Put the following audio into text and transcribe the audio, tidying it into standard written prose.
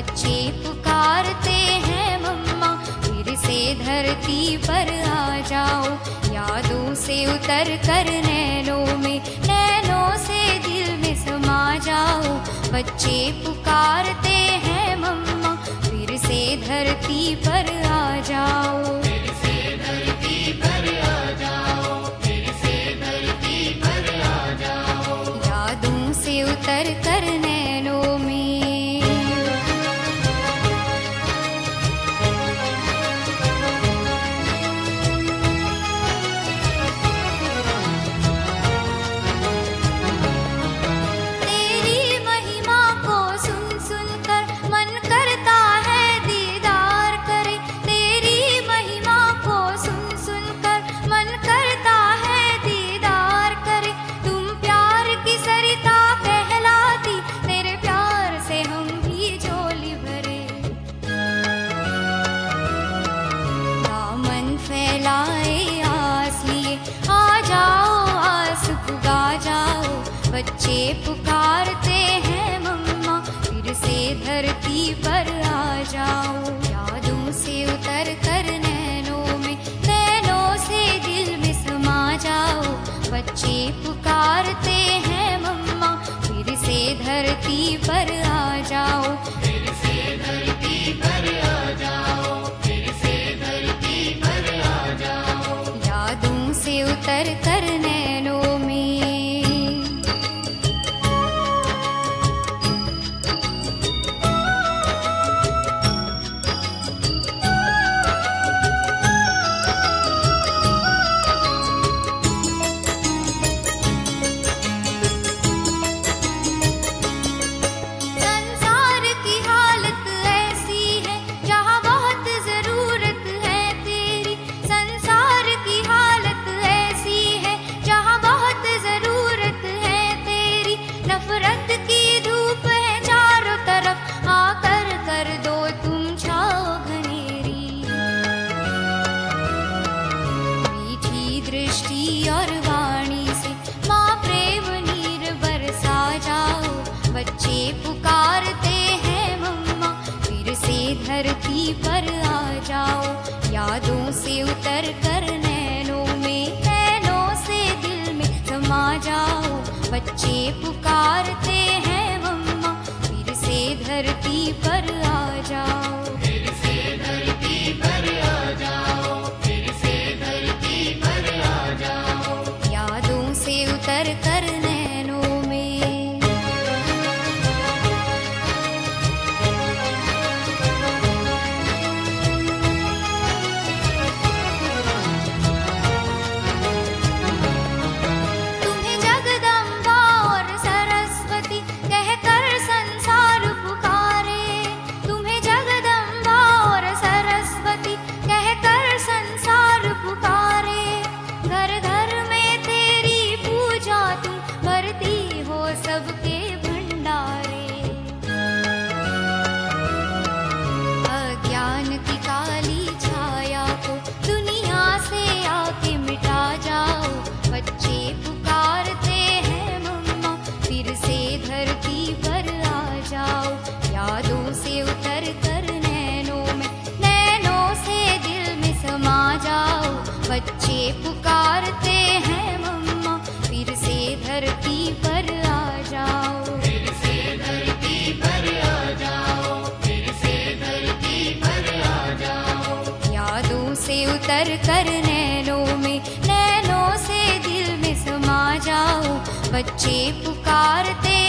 बच्चे पुकारते हैं मम्मा, फिर से धरती पर आ जाओ। यादों से उतर कर नैनों से दिल में समा जाओ। बच्चे पुकारते हैं मम्मा, फिर से धरती पर आ जाओ। फिर से धरती पर आ जाओ, फिर से धरती पर आ जाओ। यादों से उतर कर नैनों में। बच्चे पुकारते हैं मम्मा, फिर से धरती पर आ जाओ। यादों से उतर कर नैनों से दिल में समा जाओ। बच्चे पुकारते हैं मम्मा, फिर से धरती पर आ जाओ। फिर से धरती पर आ जाओ, फिर से धरती पर आ जाओ। यादों से उतर कर नैनों में। और वाणी से माँ प्रेम नीर बरसा जाओ। बच्चे पुकारते हैं मम्मा, फिर से धरती पर आ जाओ। यादों से उतर कर नैनों से दिल में समा जाओ। बच्चे पुकारते हैं मम्मा, फिर से धरती पर आ जाओ। फिर से धरती पर आ जाओ, फिर से धरती पर आ जाओ। यादों से उतर कर नैनों में। तुम्हें जगदम्बा और सरस्वती कहकर संसार पुकारे। तुम्हें जगदम्बा और सरस्वती कहकर संसार पुकारे। घर घर में तेरी पूजा तुम भरती हो सबके भंडारे। अज्ञान की काली छाया को दुनिया से आके मिटा जाओ। बच्चे पुकारते हैं मम्मा, फिर से धरती पर आ जाओ। यादों से उतर कर नैनों से दिल में समा जाओ। बच्चे पुकारते हैं मम्मा, फिर से धरती पर आ जाओ। फिर से धरती पर आ जाओ, फिर से धरती पर आ जाओ। यादों से उतर कर नैनों से दिल में समा जाओ। बच्चे पुकारते